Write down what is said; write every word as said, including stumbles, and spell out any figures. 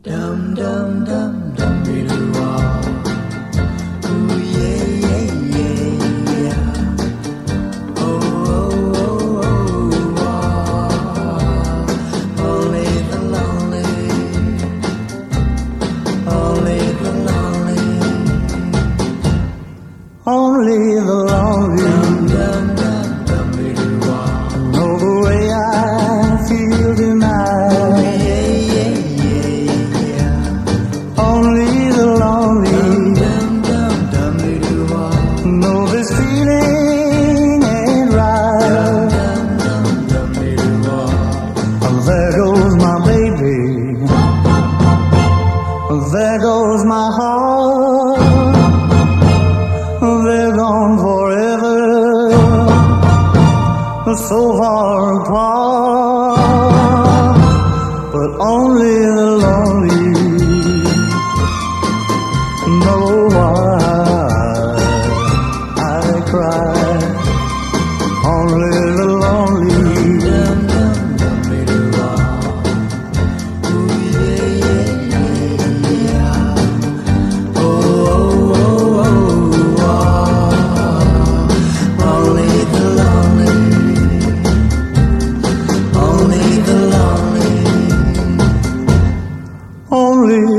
Dum dum dum dum dee doo wah. Ooh yeah yeah yeah yeah. Oh oh oh oh wah. Only the lonely, only the lonely, only the lonely. Dum dum dum dum dee doo wah. Know the way I feel tonight. There goes my heart, they're gone forever, so far apart, but only the lonely know why I cry, only the lonely. Only